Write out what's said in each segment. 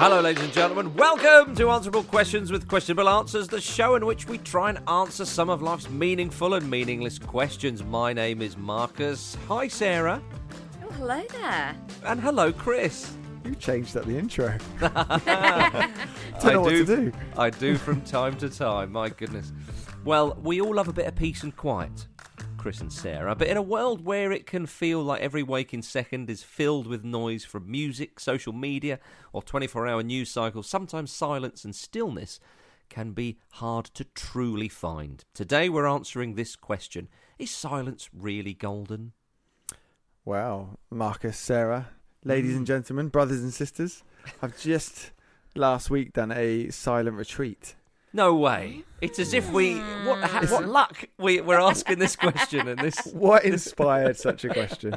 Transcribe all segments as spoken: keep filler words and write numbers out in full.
Hello, ladies and gentlemen. Welcome to Answerable Questions with Questionable Answers, the show in which we try and answer some of life's meaningful and meaningless questions. My name is Marcus. Hi, Sarah. Oh, hello there. And hello, Chris. You changed up the intro. Don't I know what do, to do. I do from time to time, my goodness. Well, we all love a bit of peace and quiet, Chris and Sarah, but in a world where it can feel like every waking second is filled with noise from music, social media, or twenty-four hour news cycles, sometimes silence and stillness can be hard to truly find. Today we're answering this question: is silence really golden? Wow, Marcus, Sarah, ladies and gentlemen, brothers and sisters, I've just last week done a silent retreat. No way. It's as if we... What, ha, what luck we, we're asking this question and this... What inspired such a question?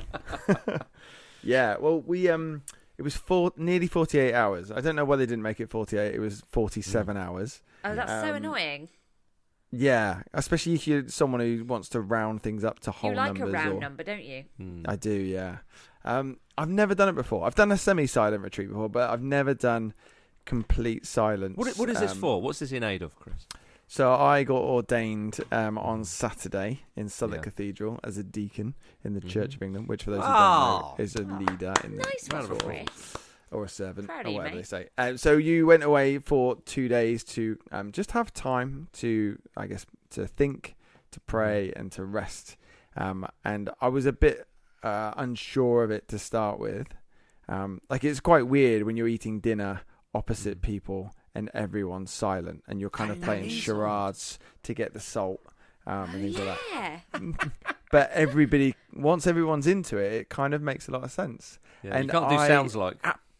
Yeah, well, we um, it was four, nearly forty-eight hours. I don't know why they didn't make it forty-eight. It was forty-seven mm. hours. Oh, that's um, so annoying. Yeah, especially if you're someone who wants to round things up to whole you like numbers. a round or... number, don't you? Mm. I do, yeah. Um, I've never done it before. I've done a semi-silent retreat before, but I've never done complete silence. What, what is this um, for? What's this in aid of, Chris? So I got ordained um, on Saturday in Southwark Yeah. Cathedral as a deacon in the Mhm. Church of England, which for those who Oh. don't know is a leader in the Nice one, sort of- Chris. or a servant Proud of or you, whatever mate. they say. Um, so you went away for two days to um, just have time to, I guess, to think, to pray, and to rest. Um, and I was a bit uh, unsure of it to start with. Um, like it's quite weird when you're eating dinner opposite people and everyone's silent and you're kind I of know, playing it is charades to get the salt um, and Oh, things like yeah. that. But everybody, once everyone's into it, it kind of makes a lot of sense. Yeah, And you can't do I- sounds like...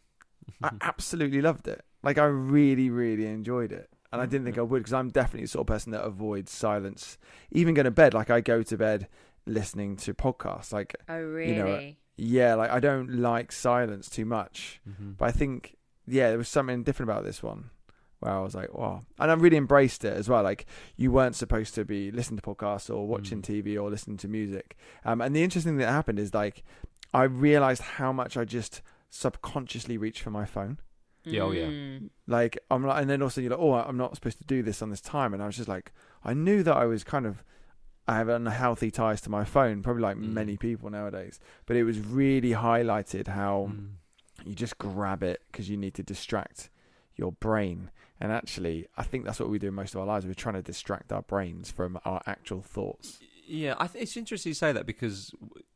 I absolutely loved it. Like I really, really enjoyed it. And I didn't think I would, because I'm definitely the sort of person that avoids silence. Even going to bed, like I go to bed listening to podcasts. Like, Oh, really? you know, yeah, like I don't like silence too much. Mm-hmm. But I think, yeah, there was something different about this one where I was like, wow. And I really embraced it as well. Like you weren't supposed to be listening to podcasts or watching Mm. T V or listening to music. Um, and the interesting thing that happened is like, I realized how much I just subconsciously reach for my phone. Yeah, oh, yeah. Mm. Like I'm like, and then also you're like, oh, I'm not supposed to do this on this time. And I was just like, I knew that I was kind of, I have unhealthy ties to my phone, probably like Mm. many people nowadays. But it was really highlighted how Mm. you just grab it because you need to distract your brain. And actually, I think that's what we do in most of our lives. We're trying to distract our brains from our actual thoughts. Yeah, I th- it's interesting you say that because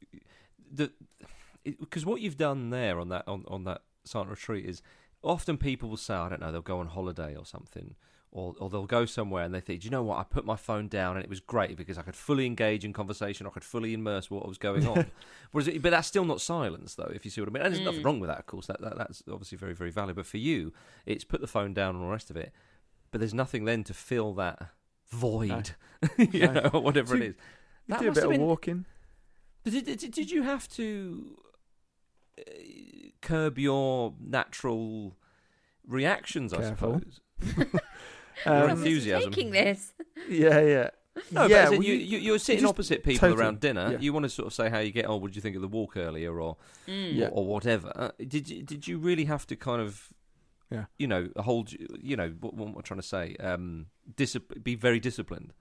the because what you've done there on that on, on that silent retreat is often people will say, I don't know, they'll go on holiday or something, or or they'll go somewhere and they think, do you know what, I put my phone down and it was great because I could fully engage in conversation, I could fully immerse what was going on. Whereas, it, but that's still not silence, though, if you see what I mean. And there's Mm. nothing wrong with that, of course. That, that that's obviously very, very valid. But for you, it's put the phone down and all the rest of it. But there's nothing then to fill that void, you No. know, or whatever So it is. You That do a must bit have of been- walking. But did, did, did you have to uh, curb your natural reactions, Careful. I suppose? Um, Your How's this enthusiasm. taking this? Yeah, yeah. No, yeah, but as in well, you, you, you're sitting just- opposite people totally, around dinner. yeah. You want to sort of say how you get on. What did you think of the walk earlier, or Mm. Yeah. or, or whatever? Uh, did you, did you really have to kind of, Yeah. you know, hold, you know, what, what am I trying to say? Um, discipl- be very disciplined.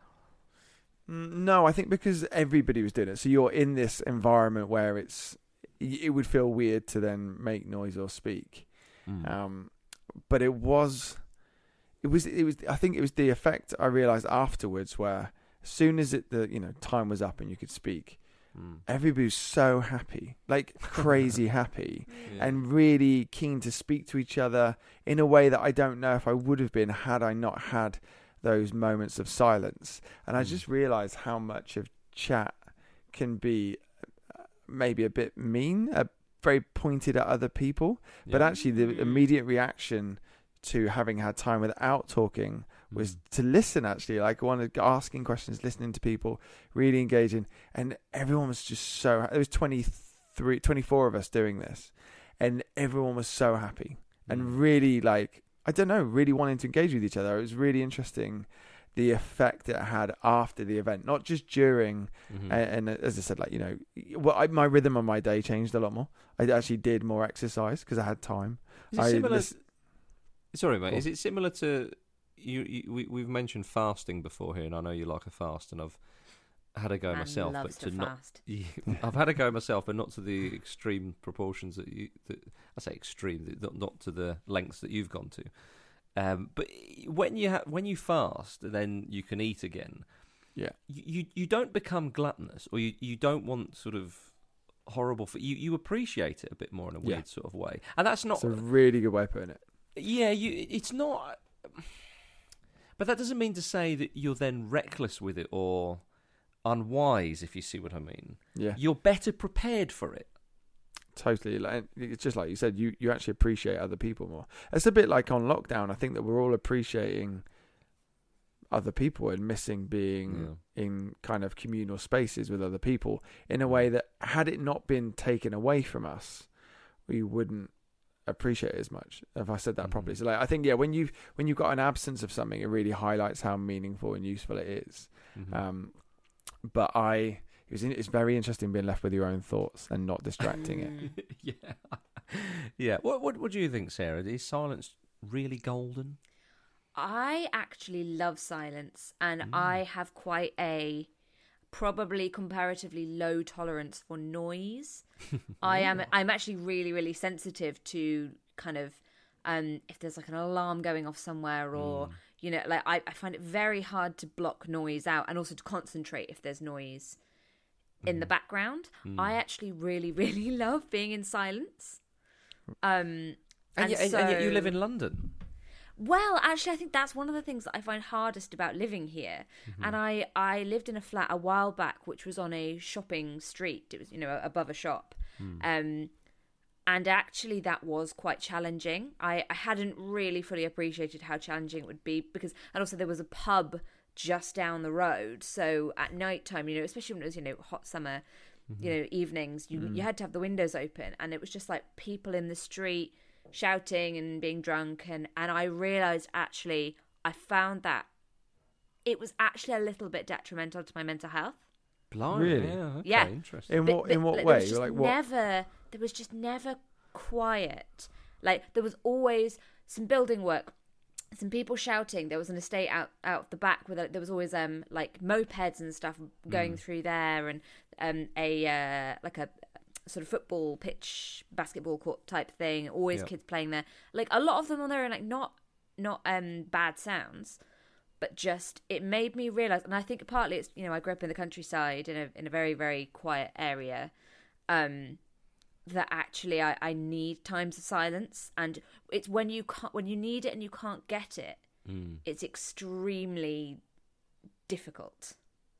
Mm, No, I think because everybody was doing it. So you're in this environment where it's, it would feel weird to then make noise or speak. Mm. Um, but it was, it was, it was. I think it was the effect I realised afterwards, where as soon as it, the you know, time was up and you could speak, Mm. everybody was so happy, like crazy happy, Yeah. and really keen to speak to each other in a way that I don't know if I would have been had I not had those moments of silence. And I Mm. just realised how much of chat can be uh, maybe a bit mean, uh, very pointed at other people, but Yeah. actually the Mm. immediate reaction to having had time without talking was Mm. to listen, actually, like one asking questions, listening to people, really engaging. And everyone was just so, there was twenty-three, twenty-four of us doing this, and everyone was so happy and Mm. really, like, I don't know, really wanting to engage with each other. It was really interesting, the effect it had after the event, not just during. Mhm. And, and as I said, like, you know, well, I, my rhythm on my day changed a lot more. I actually did more exercise because I had time. Is it I similar? lis- Sorry, mate. Cool. Is it similar to you? you we, we've mentioned fasting before here, and I know you like a fast, and I've had a go Man myself, loves but to to not. fast. I've had a go myself, but not to the extreme proportions that you. That, I say extreme, not not to the lengths that you've gone to. Um, but when you ha- when you fast, then you can eat again. Yeah. You you, you don't become gluttonous, or you, you don't want sort of horrible. F- you you appreciate it a bit more in a weird Yeah. sort of way, and that's not. It's a really good way of putting it. Yeah, you. It's not. But that doesn't mean to say that you're then reckless with it or unwise, if you see what I mean. Yeah. You're better prepared for it. Totally. Like, it's just like you said, you, you actually appreciate other people more. It's a bit like on lockdown. I think that we're all appreciating other people and missing being yeah. in kind of communal spaces with other people in a way that, had it not been taken away from us, we wouldn't appreciate it as much. If I said that mm-hmm. properly. So like, I think, yeah, when you've, when you've got an absence of something, it really highlights how meaningful and useful it is. Mm-hmm. Um, but I... It was, it's very interesting being left with your own thoughts and not distracting it. yeah, yeah. What what what do you think, Sarah? Is silence really golden? I actually love silence, and mm. I have quite a probably comparatively low tolerance for noise. I am. I'm actually really, really sensitive to kind of um, if there's like an alarm going off somewhere, or mm. you know, like I, I find it very hard to block noise out, and also to concentrate if there's noise in the background. Mm. I actually really, really love being in silence. Um, and, and, yet, so, and yet you live in London. Well, actually, I think that's one of the things that I find hardest about living here. Mm-hmm. And I, I lived in a flat a while back, which was on a shopping street. It was, you know, above a shop. Mm. Um, and actually, that was quite challenging. I, I hadn't really fully appreciated how challenging it would be because, and also there was a pub just down the road, so at night time, you know, especially when it was, you know, hot summer, mm-hmm. you know, evenings, you mm. you had to have the windows open, and it was just like people in the street shouting and being drunk, and and I realized actually I found that it was actually a little bit detrimental to my mental health. Blimey, really? Yeah, okay, yeah. Interesting. In but, what but, in what like, way? There was just like what? Never, there was just never quiet. Like there was always some building work, some people shouting. There was an estate out out the back with like, there was always um like mopeds and stuff going mm. through there, and um a uh, like a sort of football pitch, basketball court type thing. Always yep. kids playing there. Like a lot of them on there are like not not um bad sounds, but just it made me realize. And I think partly it's, you know, I grew up in the countryside in a in a very very quiet area. Um. That actually I, I need times of silence, and it's when you can't, when you need it and you can't get it, mm. it's extremely difficult.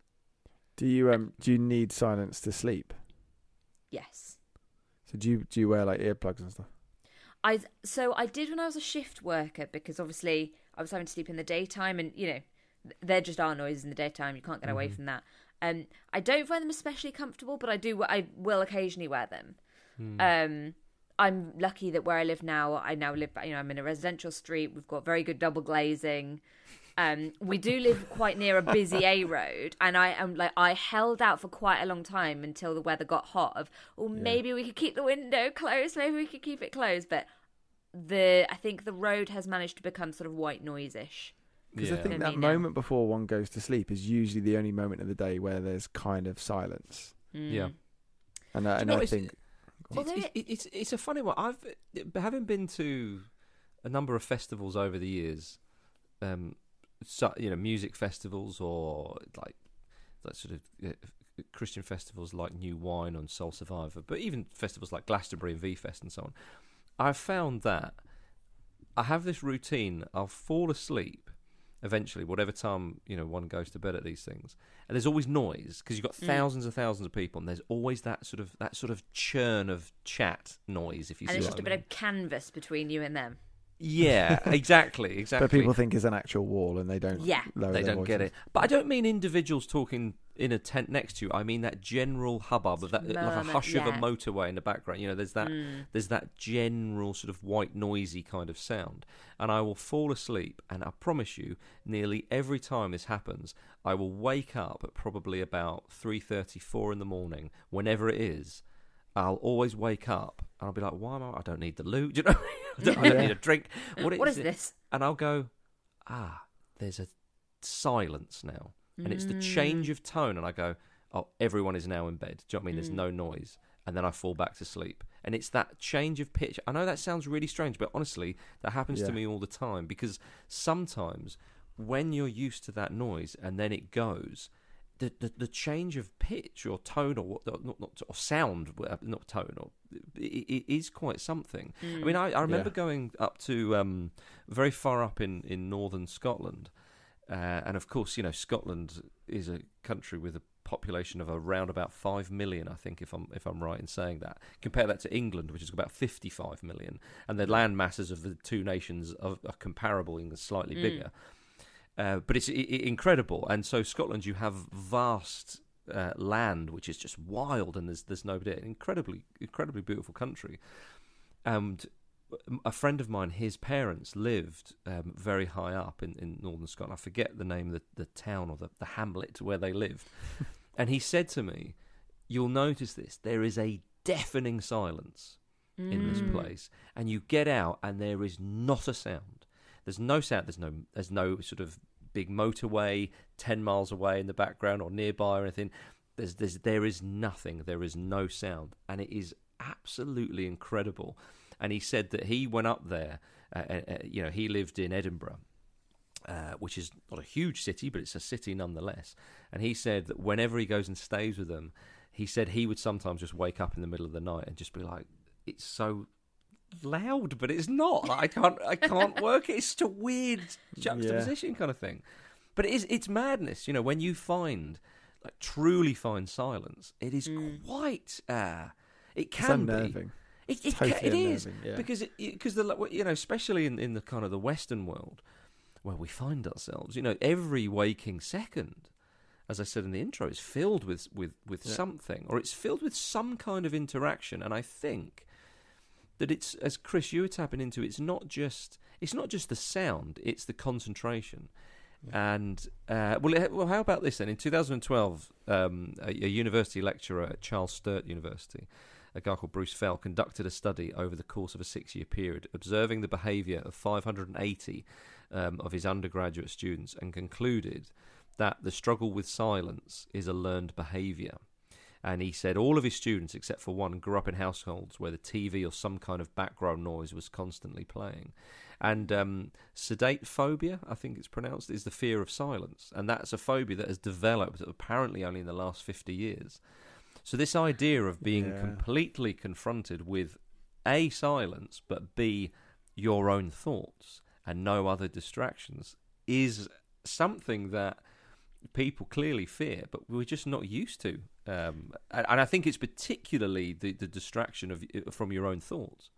Do you um do you need silence to sleep? Yes. So do you do you wear like earplugs and stuff? I so I did when I was a shift worker, because obviously I was having to sleep in the daytime, and you know there just are noises in the daytime. You can't get mm-hmm. away from that. Um, I don't find them especially comfortable, but I do. I will occasionally wear them. Um, I'm lucky that where I live now, I now live, you know, I'm in a residential street. We've got very good double glazing. Um, we do live quite near a busy A road, and I am like, I held out for quite a long time until the weather got hot. Of, well, yeah. maybe we could keep the window closed. Maybe we could keep it closed. But the, I think the road has managed to become sort of white noise-ish. Because yeah. I think that moment before one goes to sleep is usually the only moment of the day where there's kind of silence. Mm. Yeah, and uh, and I think. It's, it's, it's it's a funny one. I've having been to a number of festivals over the years, um, so, you know, music festivals or like that sort of uh, Christian festivals like New Wine and Soul Survivor, but even festivals like Glastonbury and V Fest and so on. I've found that I have this routine. I'll fall asleep eventually, whatever time, you know, one goes to bed at these things, and there's always noise because you've got thousands mm. and thousands of people, and there's always that sort of that sort of churn of chat noise. If you and see it's what just I a mean. bit of canvas between you and them. Yeah, exactly, exactly. But people think it's an actual wall, and they don't. Yeah, lower they their don't voices. get it. But I don't mean individuals talking in a tent next to you. I mean that general hubbub of that, Murmur, like a hush yeah. of a motorway in the background. You know, there's that, mm. there's that general sort of white noisy kind of sound, and I will fall asleep. And I promise you, nearly every time this happens, I will wake up at probably about three thirty, four in the morning, whenever it is, I'll always wake up and I'll be like, why am I? I don't need the loo. Do you know? I don't, I don't need a drink. What, What is, is it? this? And I'll go, ah, there's a silence now. And it's the Mm. change of tone. And I go, oh, everyone is now in bed. Do you know what I mean? There's Mm. no noise. And then I fall back to sleep. And it's that change of pitch. I know that sounds really strange, but honestly, that happens Yeah. to me all the time. Because sometimes when you're used to that noise and then it goes, the the, the change of pitch or tone or what, not, not or sound, not tone, or it, it is quite something. Mm. I mean, I, I remember Yeah. going up to um, very far up in, in northern Scotland. Uh, and of course, you know, Scotland is a country with a population of around about five million, I think, if I'm if I'm right in saying that. Compare that to England, which is about fifty-five million, and the land masses of the two nations are, are comparable and slightly Mm. bigger. Uh, but it's i i incredible, and so Scotland, you have vast uh, land, which is just wild, and there's there's nobody. An incredibly incredibly beautiful country, and a friend of mine, his parents lived um, very high up in, in northern Scotland. I forget the name of the, the town or the, the hamlet where they lived. And he said to me, you'll notice this, there is a deafening silence in this Mm. place. And you get out and there is not a sound. There's no sound. There's no, there's no sort of big motorway ten miles away in the background or nearby or anything. There's, there's, there is nothing. There is no sound. And it is absolutely incredible. And he said that he went up there, uh, uh, you know, he lived in Edinburgh, uh, which is not a huge city, but it's a city nonetheless. And he said that whenever he goes and stays with them, he said he would sometimes just wake up in the middle of the night and just be like, it's so loud, but it's not. Like, I can't I can't work it. It's such a weird juxtaposition kind of thing. But it is, it's madness, you know, when you find, like, truly find silence, it is Mm. quite, uh, it It's can be. unnerving. It, it, Totally ca- it is unnerving, yeah. because it, because the you know especially in, in the kind of the Western world where we find ourselves, you know, every waking second, as I said in the intro, is filled with with, with Yeah. something, or it's filled with some kind of interaction. And I think that it's, as Chris, you were tapping into, it's not just it's not just the sound, it's the concentration. Yeah. And uh, well, it- well, how about this then? In two thousand twelve, um, a, a university lecturer at Charles Sturt University, a guy called Bruce Fell, conducted a study over the course of a six-year period, observing the behaviour of five hundred eighty um, of his undergraduate students, and concluded that the struggle with silence is a learned behaviour. And he said all of his students, except for one, grew up in households where the T V or some kind of background noise was constantly playing. And um, sedate phobia, I think it's pronounced, is the fear of silence. And that's a phobia that has developed apparently only in the last fifty years. So this idea of being Yeah. completely confronted with A, silence, but B, your own thoughts and no other distractions is something that people clearly fear, but we're just not used to. Um, and, and I think it's particularly the, the distraction of from your own thoughts.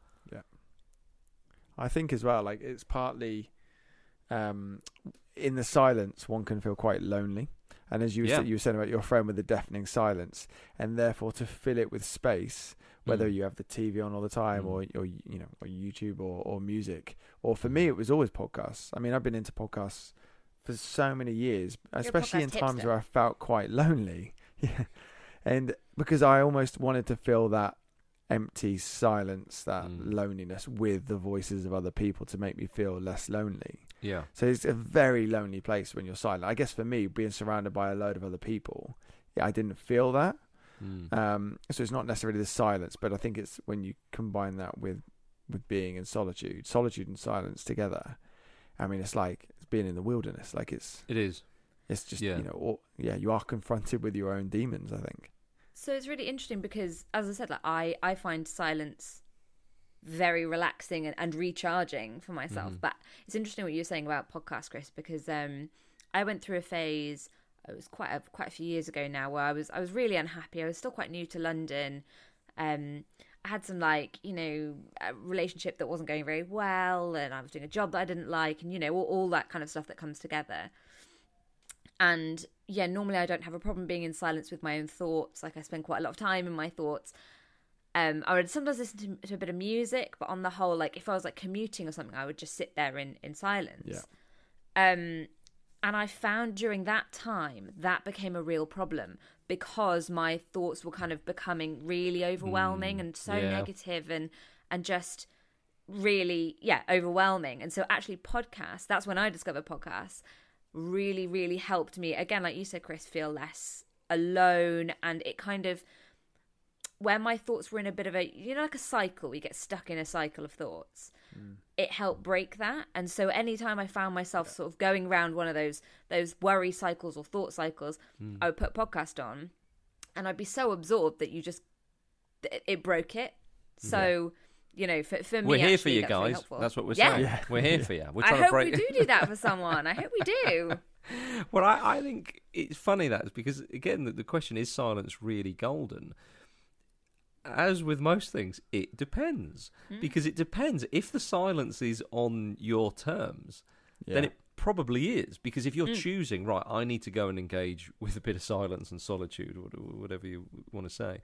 I think as well, like it's partly um, in the silence, one can feel quite lonely. And as you, Yeah. said, you were saying about your friend with the deafening silence, and therefore to fill it with space, whether Mm. you have the T V on all the time, Mm. or, or you know, or YouTube, or, or music, or for me, it was always podcasts. I mean, I've been into podcasts for so many years, especially in podcast times hipster. where I felt quite lonely. Yeah, and because I almost wanted to fill that empty silence, that Mm. loneliness, with the voices of other people to make me feel less lonely. Yeah. So it's a very lonely place when you're silent. I guess for me, being surrounded by a load of other people, yeah, I didn't feel that. Mm. Um, so it's not necessarily the silence, but I think it's when you combine that with with being in solitude, solitude and silence together. I mean, it's like it's being in the wilderness. Like it's It is. it's just Yeah. you know, or, yeah, you are confronted with your own demons, I think. So it's really interesting because, as I said, like I, I find silence very relaxing and, and recharging for myself. Mhm. But it's interesting what you're saying about podcasts, Chris, because um, I went through a phase. It was quite a quite a few years ago now, where I was I was really unhappy. I was still quite new to London. Um, I had some like you know a relationship that wasn't going very well, and I was doing a job that I didn't like, and you know all, all that kind of stuff that comes together. And yeah, normally I don't have a problem being in silence with my own thoughts. Like I spend quite a lot of time in my thoughts. Um, I would sometimes listen to, to a bit of music, but on the whole, like if I was like commuting or something, I would just sit there in, in silence. Yeah. Um, and I found during that time that became a real problem because my thoughts were kind of becoming really overwhelming Mm, and so yeah. negative and and just really yeah overwhelming. And so actually podcasts, that's when I discovered podcasts, really really helped me, again like you said, Chris, feel less alone. And it kind of, where my thoughts were in a bit of a, you know, like a cycle, we get stuck in a cycle of thoughts, mm. it helped break that. And so anytime I found myself sort of going around one of those those worry cycles or thought cycles, mm. I would put a podcast on and I'd be so absorbed that you just it, it broke it. So yeah. you know, for, for me, we're here actually, for you that's really guys. helpful. That's what we're yeah. saying. Yeah. We're here for you. We're I trying hope to break. we do do that for someone. I hope we do. Well, I, I think it's funny that because again, the, the question is silence really golden? As with most things, it depends mm. because it depends. If the silence is on your terms, yeah. then it probably is. Because if you're mm. choosing, right, I need to go and engage with a bit of silence and solitude, or whatever you want to say,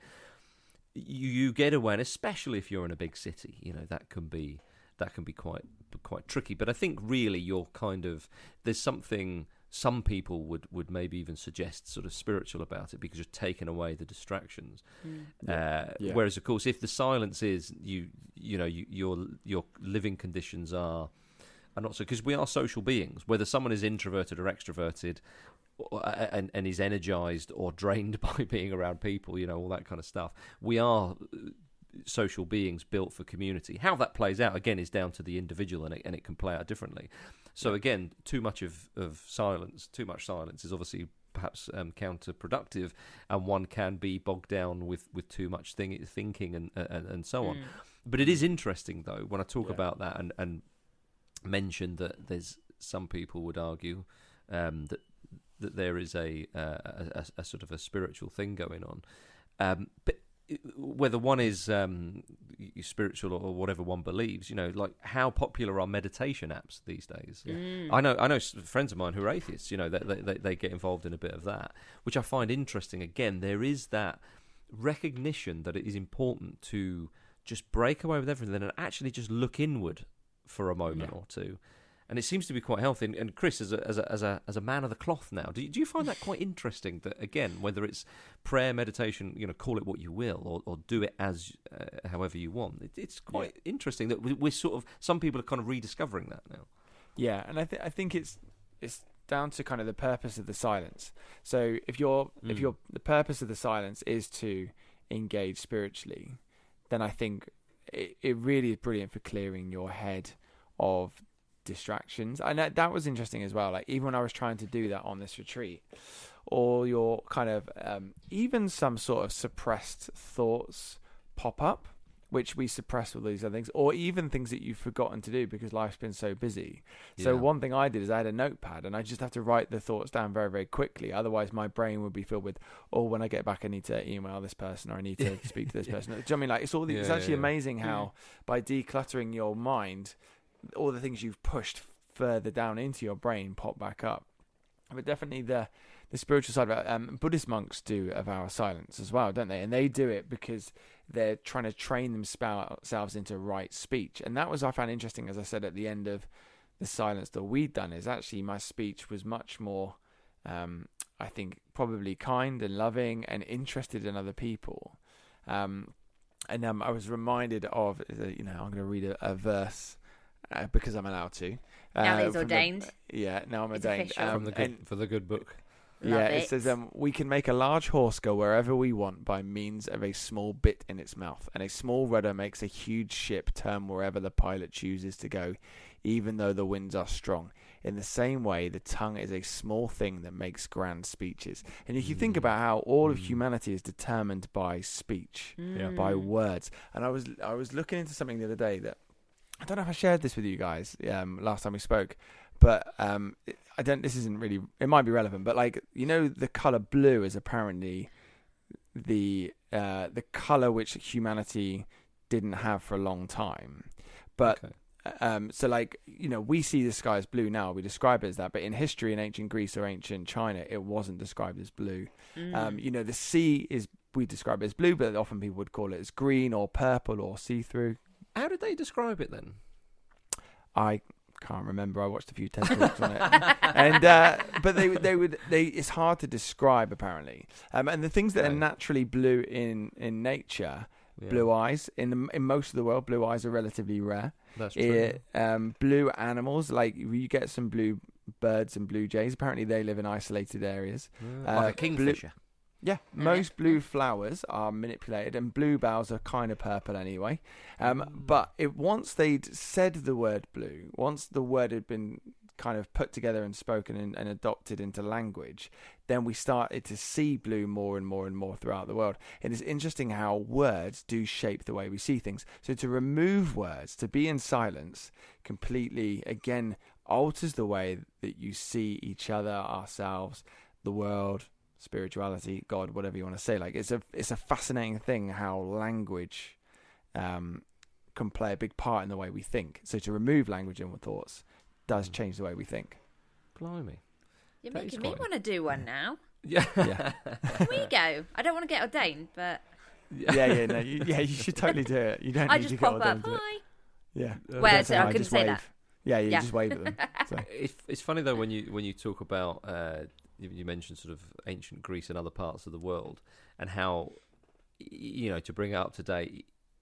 you you get awareness, especially if you're in a big city. You know that can be that can be quite quite tricky. But I think really you're kind of there's something. Some people would, would maybe even suggest sort of spiritual about it because you're taking away the distractions. Mm. Uh, yeah. Whereas, of course, if the silence is you, you know, you, your your living conditions are are not so, because we are social beings. Whether someone is introverted or extroverted, or, and and is energized or drained by being around people, you know, all that kind of stuff. We are social beings built for community. How that plays out again is down to the individual, and it and it can play out differently. So again, too much of, of silence, too much silence is obviously perhaps um, counterproductive, and one can be bogged down with, with too much thing, thinking and, and and so on. Mm. But it is interesting though when I talk yeah. about that and, and mention that there's some people would argue um, that that there is a, uh, a a sort of a spiritual thing going on, um, but. Whether one is um, spiritual or whatever one believes, you know, like how popular are meditation apps these days? Yeah. Mm. I know, I know friends of mine who are atheists. You know, they, they they get involved in a bit of that, which I find interesting. Again, there is that recognition that it is important to just break away with everything and actually just look inward for a moment yeah. or two. And it seems to be quite healthy. And, and Chris, as a as a as a as a man of the cloth now, do you, do you find that quite interesting? That again, whether it's prayer, meditation, you know, call it what you will, or, or do it as uh, however you want. It, it's quite yeah. interesting that we, we're sort of some people are kind of rediscovering that now. Yeah, and I think I think it's it's down to kind of the purpose of the silence. So if you're mm. if you're the purpose of the silence is to engage spiritually, then I think it, it really is brilliant for clearing your head of distractions. And that, that was interesting as well, like even when I was trying to do that on this retreat, all your kind of um even some sort of suppressed thoughts pop up, which we suppress with these other things, or even things that you've forgotten to do because life's been so busy. Yeah. So one thing I did is I had a notepad and I just have to write the thoughts down very, very quickly. Otherwise my brain would be filled with, oh, when I get back I need to email this person, or I need to speak to this person. Do you know what I mean? Like it's all the, yeah, it's actually yeah, yeah. amazing how by decluttering your mind, all the things you've pushed further down into your brain pop back up. But definitely the the spiritual side of it, um, Buddhist monks do avow silence as well, don't they? And they do it because they're trying to train themselves into right speech. And that was, I found interesting, as I said at the end of the silence that we'd done, is actually my speech was much more, um, I think, probably kind and loving and interested in other people. Um, and um, I was reminded of, uh, you know, I'm going to read a, a verse uh, because I'm allowed to. Uh, now he's ordained. The, yeah, now I'm it's ordained. Um, from the good, and, for the good book. Love yeah, it. it says, um, we can make a large horse go wherever we want by means of a small bit in its mouth, and a small rudder makes a huge ship turn wherever the pilot chooses to go, even though the winds are strong. In the same way, the tongue is a small thing that makes grand speeches. And if you mm. think about how all of humanity is determined by speech, mm. by words, and I was I was looking into something the other day that, I don't know if I shared this with you guys um, last time we spoke, but um, I don't. This isn't really. It might be relevant, but like you know, the color blue is apparently the uh, the color which humanity didn't have for a long time. But okay. um, so like you know, we see the sky as blue now. We describe it as that, but in history, in ancient Greece or ancient China, it wasn't described as blue. Mm. Um, you know, the sea is we describe it as blue, but often people would call it as green or purple or see-through. How did they describe it then? I can't remember. I watched a few TED talks on it, and uh, but they they would they. It's hard to describe apparently. Um, and the things that Okay. are naturally blue in in nature, Yeah. blue eyes in the, in most of the world, blue eyes are relatively rare. That's true. It, um, blue animals, like you get some blue birds and blue jays. Apparently, they live in isolated areas. Yeah. Uh, like a kingfisher. Yeah, most blue flowers are manipulated, and bluebells are kind of purple anyway. Um, but it, once they'd said the word blue, once the word had been kind of put together and spoken and, and adopted into language, then we started to see blue more and more and more throughout the world. And it's interesting how words do shape the way we see things. So to remove words, to be in silence, completely, again, alters the way that you see each other, ourselves, the world, spirituality, God, whatever you want to say. Like it's a it's a fascinating thing how language um, can play a big part in the way we think. So to remove language in our thoughts does change the way we think. Blimey. You're That is making me quite- want to do one now. Yeah. Yeah. Here we go. I don't want to get ordained, but Yeah, yeah, no, you, yeah, you should totally do it. You don't I need just to go pop down up. to it. Hi. Yeah. Uh, Where Don't is it? I hi, couldn't just say wave. that. Yeah, you Yeah. just wave at them. So. It's it's funny though when you when you talk about uh, you, you mentioned sort of ancient Greece and other parts of the world and how y- you know to bring it up to date.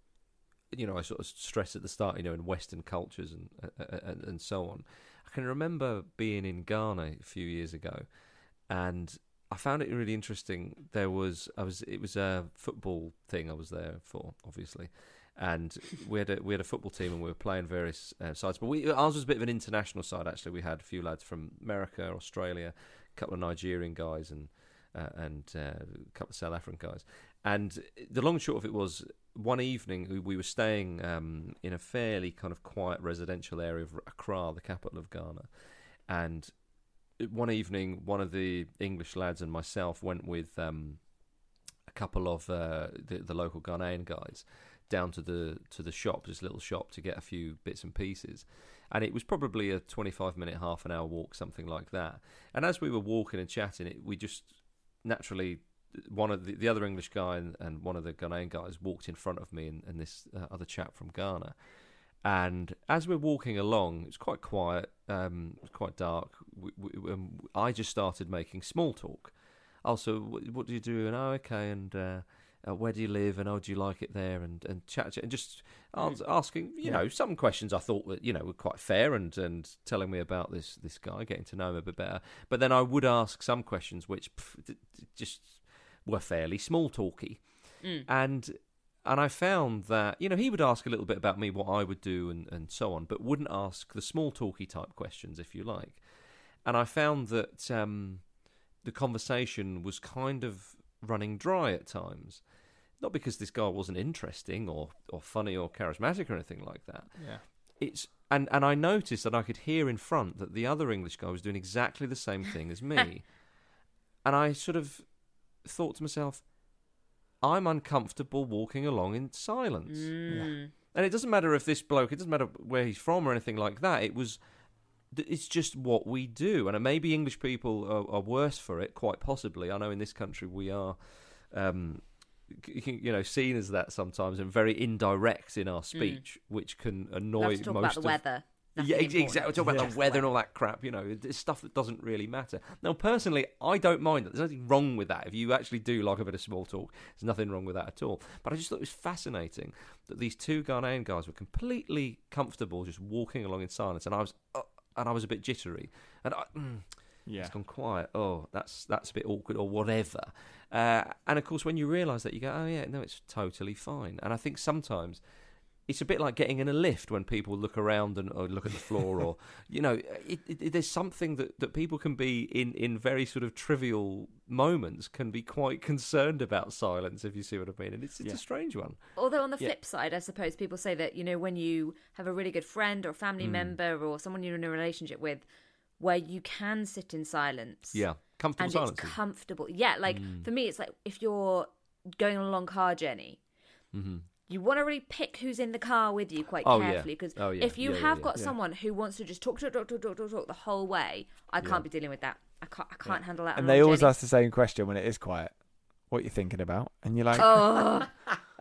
You know, I sort of stressed at the start. You know, in Western cultures and uh, and, and so on. I can remember being in Ghana a few years ago, and I found it really interesting. There was I was it was a football thing I was there for, obviously. And we had a we had a football team, and we were playing various uh, sides. But we, ours was a bit of an international side. Actually, we had a few lads from America, Australia, a couple of Nigerian guys, and uh, and uh, a couple of South African guys. And the long and short of it was, one evening we, we were staying um, in a fairly kind of quiet residential area of Accra, the capital of Ghana. And one evening, one of the English lads and myself went with um, a couple of uh, the, the local Ghanaian guys down to the to the shop, this little shop, to get a few bits and pieces. And it was probably a twenty-five minute, half an hour walk, something like that. And as we were walking and chatting, it, we just naturally, one of the, the other English guy and, and one of the Ghanaian guys walked in front of me and, and this uh, other chap from Ghana. And as we're walking along, it was quite quiet, um, it was quite dark. We, we, um, I just started making small talk. Also, what, what do you do? And oh, okay, and uh, uh, where do you live? And oh, do you like it there? And and chat, chat and just ans- asking, you Yeah. know, some questions I thought were, you know, were quite fair, and, and telling me about this this guy, getting to know him a bit better. But then I would ask some questions which pff, d- d- just were fairly small talky, Mm. and. And I found that, you know, he would ask a little bit about me, what I would do and, and so on, but wouldn't ask the small talky type questions, if you like. And I found that um, the conversation was kind of running dry at times. Not because this guy wasn't interesting or, or funny or charismatic or anything like that. Yeah. It's and, and I noticed that I could hear in front that the other English guy was doing exactly the same thing as me. And I sort of thought to myself, I'm uncomfortable walking along in silence. Mm. And it doesn't matter if this bloke, it doesn't matter where he's from or anything like that. It was, it's just what we do. And maybe English people are, are worse for it, quite possibly. I know in this country we are, um, you know, seen as that sometimes and very indirect in our speech, mm. which can annoy Love to talk most about the of... weather. Nothing yeah, important. exactly. Talk about Yeah. the weather and all that crap. You know, it's stuff that doesn't really matter. Now, personally, I don't mind that. There's nothing wrong with that. If you actually do like a bit of small talk, there's nothing wrong with that at all. But I just thought it was fascinating that these two Ghanaian guys were completely comfortable just walking along in silence, and I was, uh, and I was a bit jittery, and I, mm, Yeah. it's gone quiet. Oh, that's that's a bit awkward, or whatever. Uh, and of course, when you realise that, you go, oh yeah, no, it's totally fine. And I think sometimes it's a bit like getting in a lift when people look around and or look at the floor, or you know, it, it, it, there's something that, that people can be in, in very sort of trivial moments can be quite concerned about silence, if you see what I mean. And it's it's Yeah. a strange one. Although on the Yeah. flip side, I suppose people say that, you know, when you have a really good friend or family Mm. member or someone you're in a relationship with, where you can sit in silence. Yeah, comfortable And silence. it's comfortable. Yeah, like Mm. for me, it's like if you're going on a long car journey, Mm-hmm. you want to really pick who's in the car with you quite Oh, yeah. carefully, because Oh, yeah. if you Yeah, yeah, have yeah. got Yeah. someone who wants to just talk, talk, talk, talk, talk, talk, talk the whole way, I can't Yeah. be dealing with that. I can't. I can't handle that. on And a they long always journey. ask the same question when it is quiet. What you thinking about? And you're like, Oh,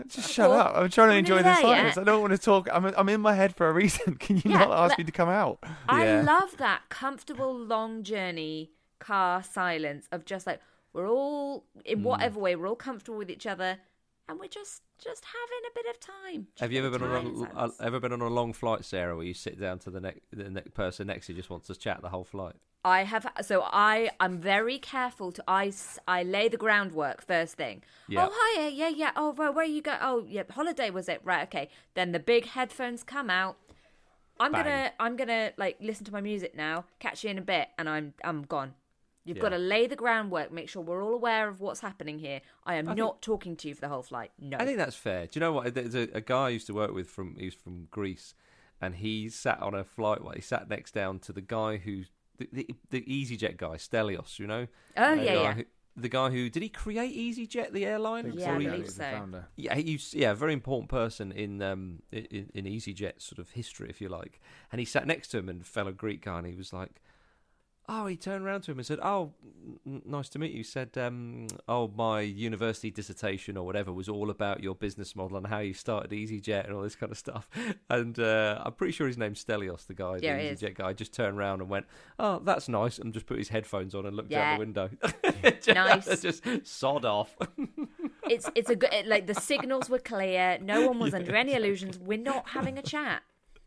Just shut Or- up. I'm trying to We're enjoy nearly the there silence. yet. I don't want to talk. I'm I'm in my head for a reason. Can you Yeah, not ask let- me to come out? I Yeah. love that comfortable long journey car silence of just like we're all in Mm. whatever way we're all comfortable with each other, and we're just just having a bit of time. Just Have you a ever bit been of on time in a, a, silence. ever been on a long flight, Sarah, where you sit down to the next the next person next to you just wants to chat the whole flight? I have so I I'm very careful to I, s- I lay the groundwork first thing. Yeah. Oh hiya, yeah yeah. Oh where, where you go? Oh yeah, holiday was it? Right, okay. Then the big headphones come out. I'm Bang. gonna I'm gonna like listen to my music now. Catch you in a bit, and I'm I'm gone. You've Yeah. got to lay the groundwork. Make sure we're all aware of what's happening here. I am I think- not talking to you for the whole flight. No. I think that's fair. Do you know what? There's a, a guy I used to work with from he's from Greece, and he sat on a flight. He sat next down to the guy who the the, the EasyJet guy, Stelios. You know, oh the yeah guy yeah. Who, the guy who did he create EasyJet, the airline? Yeah, Or I he- believe he's so. the founder. Yeah, he used, yeah, a very important person in um in, in EasyJet sort of history, if you like. And he sat next to him, and fellow Greek guy, and he was like, oh, he turned around to him and said, "Oh, n- nice to meet you." He said, um, "Oh, my university dissertation or whatever was all about your business model and how you started EasyJet and all this kind of stuff." And uh, I'm pretty sure his name's Stelios, the guy, Yeah, the it is. EasyJet guy. Just turned around and went, "Oh, that's nice," and just put his headphones on and looked Yeah. out the window. Nice. Just sod off. It's it's a good like the signals were clear. No one was under any illusions. We're not having a chat.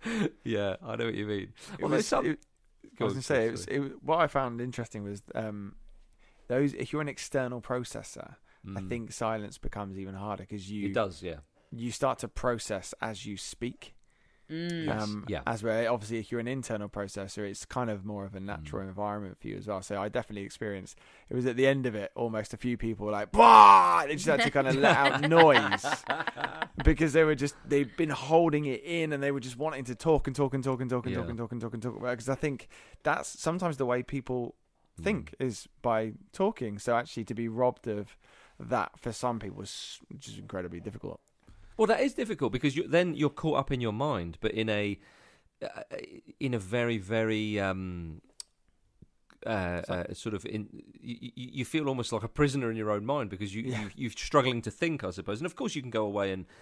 Yeah, I know what you mean. It Well, was- there's some. it- I Go was on, going to say, it was, sorry. it was, what I found interesting was um, those. If you're an external processor, I Mm. think silence becomes even harder because you It does, yeah. you start to process as you speak. Mm. Yes, Um, yeah. As where obviously if you're an internal processor, it's kind of more of a natural Mm. environment for you as well. So I definitely experienced. It was at the end of it, almost a few people were like, "Bah!" They just had to kind of let out noise because they were just they've been holding it in and they were just wanting to talk and talk and talk and talk and talk Yeah. and talk and talk and talk about. Because I think that's sometimes the way people think Mm. is by talking. So actually, to be robbed of that for some people is just incredibly difficult. Well, that is difficult because you, then you're caught up in your mind, but in a uh, in a very very um, uh, uh, sort of in you, you feel almost like a prisoner in your own mind because you, Yeah. you you're struggling to think, I suppose. And of course, you can go away and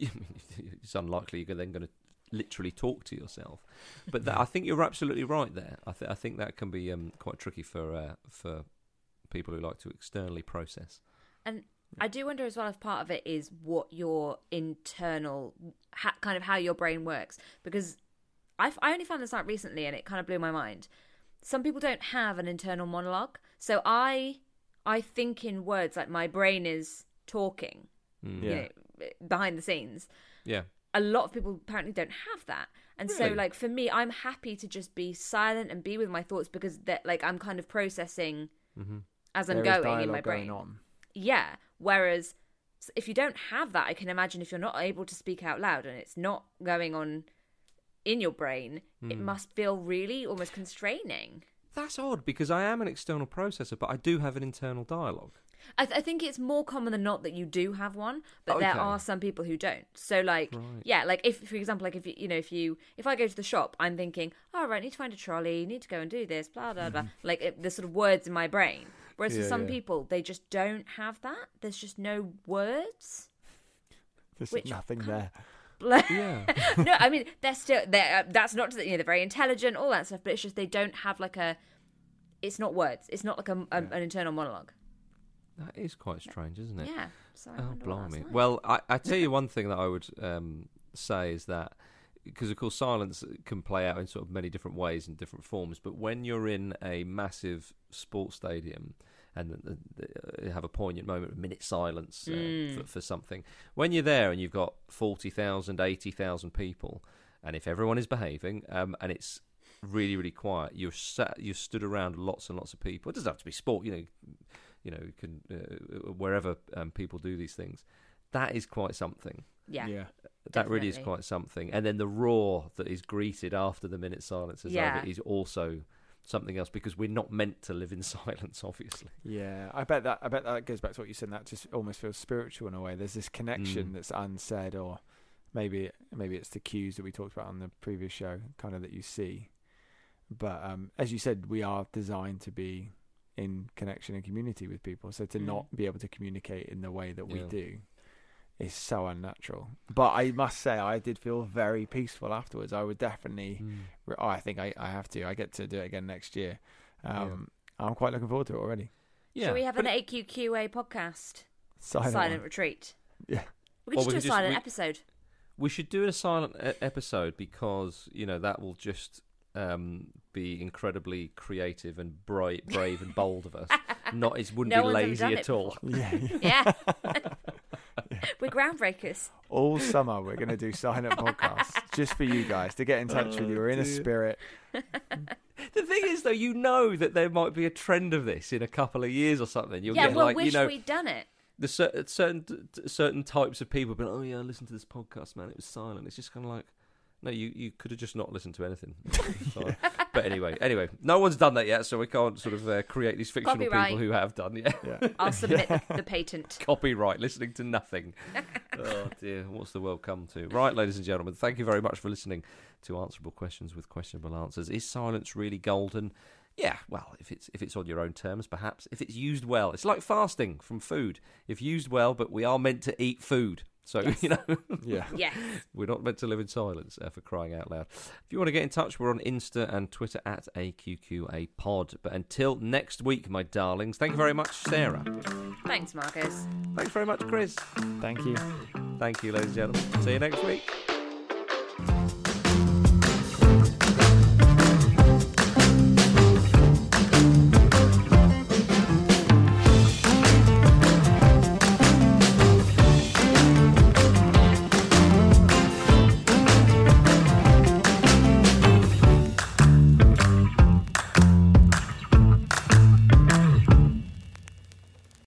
it's unlikely you're then going to literally talk to yourself. But that, I think you're absolutely right there. I, th- I think that can be um, quite tricky for uh, for people who like to externally process. And I do wonder as well if part of it is what your internal, ha, kind of how your brain works. Because I, I only found this out recently and it kind of blew my mind. Some people don't have an internal monologue. So I I think in words, like my brain is talking, Mm. you Yeah. know, behind the scenes. Yeah. A lot of people apparently don't have that. And so Really? like for me, I'm happy to just be silent and be with my thoughts because that like I'm kind of processing Mm-hmm. as I'm There is going in dialogue my brain. going on. Yeah. Whereas s- if you don't have that, I can imagine if you're not able to speak out loud and it's not going on in your brain, it Mm. must feel really almost constraining. That's odd because I am an external processor, but I do have an internal dialogue. I, th- I think it's more common than not that you do have one, but there Okay. are some people who don't. So, like, Right. yeah, like if, for example, like if you, you know, if you, if I go to the shop, I'm thinking, oh right, need to find a trolley, need to go and do this, blah blah blah, like it, the sort of words in my brain. Whereas for Yeah, some yeah. people, they just don't have that. There's just no words. There's Which nothing kind there. Yeah. No, I mean they're still they're that's not to, you know they're very intelligent, all that stuff, but it's just they don't have like a. It's not words. It's not like a, a an internal monologue. That is quite strange, isn't it? Yeah. So I Oh, wonder what that's blimey. like. Well, I, I tell you one thing that I would um, say is that, because of course silence can play out in sort of many different ways and different forms, but when you're in a massive sports stadium and uh, uh, you have a poignant moment, a minute silence uh, Mm. for, for something, when you're there and you've got forty thousand, eighty thousand people, and if everyone is behaving um, and it's really, really quiet, you're sat, you're stood around lots and lots of people. It doesn't have to be sport, you know. You know, you can uh, wherever um, people do these things. That is quite something. yeah. That really is Definitely. quite something. And then the roar that is greeted after the minute silence is Yeah. over is also something else because we're not meant to live in silence, obviously. Yeah, I bet that. I bet that goes back to what you said. That just almost feels spiritual in a way. There's this connection Mm. that's unsaid, or maybe maybe it's the cues that we talked about on the previous show, kind of that you see. But um, as you said, we are designed to be in connection and community with people. So to Mm. not be able to communicate in the way that we Yeah. do is so unnatural. But I must say, I did feel very peaceful afterwards. I would definitely. Mm. Oh, I think I, I have to. I get to do it again next year. Um, yeah. I'm quite looking forward to it already. Yeah. Shall we have but an A Q Q A podcast? Silent, Silent retreat. Yeah. We could Or just we do a could just- silent we- episode. We should do a silent e- episode because, you know, that will just um, be incredibly creative and bright, brave and bold of us. Not It wouldn't No be one's ever lazy done at it all. Yeah. Yeah. We're groundbreakers. All summer we're going to do silent podcasts just for you guys to get in touch with you. We're in a dear. spirit. The thing is, though, you know that there might be a trend of this in a couple of years or something. You'll yeah, get we'll like, wish you know, we'd done it. the cer- certain certain types of people be like, oh yeah, I listened to this podcast, man. It was silent. It's just kind of like, no, you, you could have just not listened to anything. Sorry. But anyway, anyway, no one's done that yet, so we can't sort of uh, create these fictional Copyright. people who have done. Yeah, Yeah. I'll submit the, the patent. copyright, listening to nothing. Oh dear, what's the world come to? Right, ladies and gentlemen, thank you very much for listening to Answerable Questions with Questionable Answers. Is silence really golden? Yeah, well, if it's if it's on your own terms, perhaps. If it's used well, it's like fasting from food. If used well, but we are meant to eat food. So, Yes. you know, Yeah. Yes. we're not meant to live in silence, uh, for crying out loud. If you want to get in touch, we're on Insta and Twitter at A Q Q A Pod. But until next week, my darlings, thank you very much, Sarah. Thanks, Marcus. Thanks very much, Chris. Thank you. Thank you, ladies and gentlemen. See you next week.